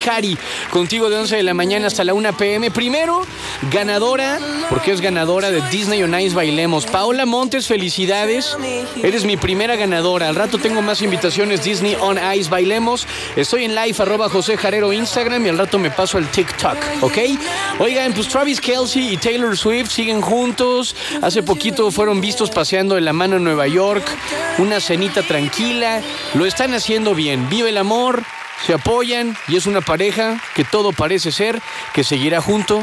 Cari, contigo de 11 de la mañana hasta la 1 p.m. Primero, ganadora, porque es ganadora de Disney on Ice Bailemos. Paola Montes, felicidades. Eres mi primera ganadora. Al rato tengo más invitaciones Disney on Ice Bailemos. Estoy en live, @José Jarero Instagram, y al rato me paso al TikTok, ¿ok? Oigan, pues Travis Kelce y Taylor Swift siguen juntos. Hace poquito fueron vistos paseando de la mano en Nueva York. Una cenita tranquila. Lo están haciendo bien. Vive el amor, se apoyan y es una pareja que todo parece ser que seguirá junto